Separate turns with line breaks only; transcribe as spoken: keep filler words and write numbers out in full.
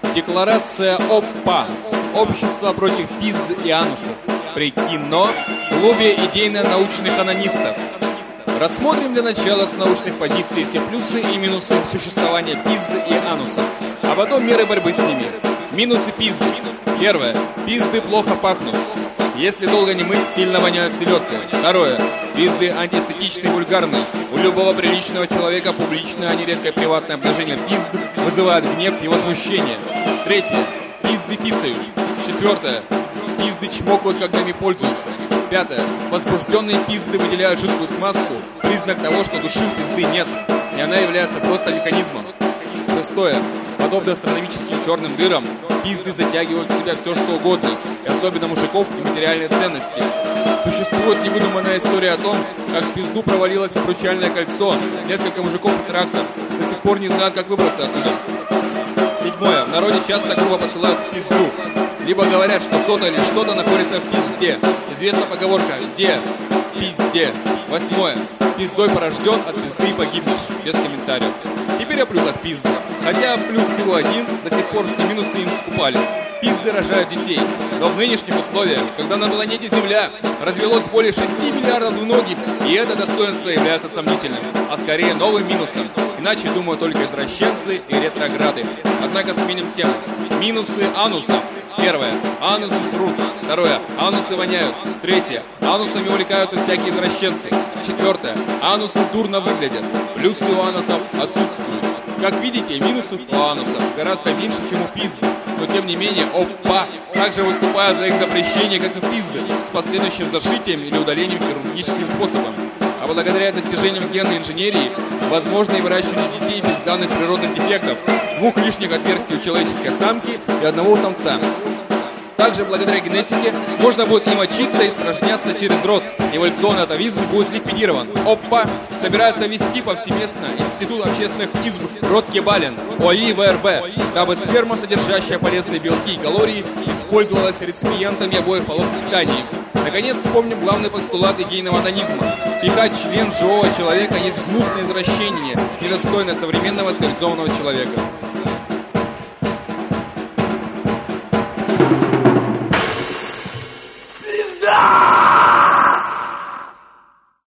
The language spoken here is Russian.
Декларация ОПА. Общество против пизд и анусов. При КИНО. Клубе идейно-научных анонистов. Рассмотрим для начала с научных позиций все плюсы и минусы существования пизд и анусов, а потом меры борьбы с ними. Минусы пизды. Первое. Пизды плохо пахнут. Если долго не мыть, сильно воняют селедкой. Второе. Пизды антиэстетичны и вульгарны. У любого приличного человека публичное, а не редкое приватное обнажение пизд вызывает гнев и возмущение. Третье. Пизды писают. Четвертое. Пизды чмокают, когда ими пользуются. Пятое. Возбужденные пизды выделяют жидкую смазку, признак того, что души у пизды нет, и она является просто механизмом. Шестое. Подобно астрономическим черным дырам, пизды затягивают в себя все, что угодно, и особенно мужиков и материальные ценности. Существует невыдуманная история о том, как в пизду провалилось обручальное кольцо, несколько мужиков и трактор до сих пор не знают, как выбраться оттуда. Седьмое. В народе часто грубо посылают в пизду. Либо говорят, что кто-то или что-то находится в пизде. Известна поговорка «Где? Пизде». Восьмое. Пиздой порожден, от пизды погибнешь. Без комментариев. Теперь о плюсах пизды. Хотя плюс всего один, до сих пор все минусы им скупались. Пизды рожают детей. Но в нынешних условиях, когда на планете Земля развелось более шести миллиардов двуногих, и это достоинство является сомнительным, а скорее новым минусом. Иначе, думаю, только извращенцы и ретрограды. Однако сменим тему. Минусы анусов. Первое. Анусы срут. Второе. Анусы воняют. Третье. Анусами увлекаются всякие извращенцы. Четвертое. Анусы дурно выглядят. Плюсы у анусов отсутствуют. Как видите, минусов у анусов гораздо меньше, чем у пизды. Но тем не менее, ОПА также выступают за их запрещение, как и пизды, с последующим зашитием или удалением хирургическим способом. А благодаря достижениям генной инженерии возможно и выращивание детей без данных природных дефектов, двух лишних отверстий у человеческой самки и одного у самца. Также благодаря генетике можно будет и мочиться, и испражняться через рот. Эволюционный атовизм будет ликвидирован. ОПА собирается ввести повсеместно Институт общественных изб Рот-Кебален, ОАИ ВРБ, дабы сперма, содержащая полезные белки и калории, использовалась реципиентами обоих полов тканей. Наконец, вспомним главный постулат гейного анонизма. Пихать член живого человека есть гнусное извращение, недостойное современного цивилизованного человека.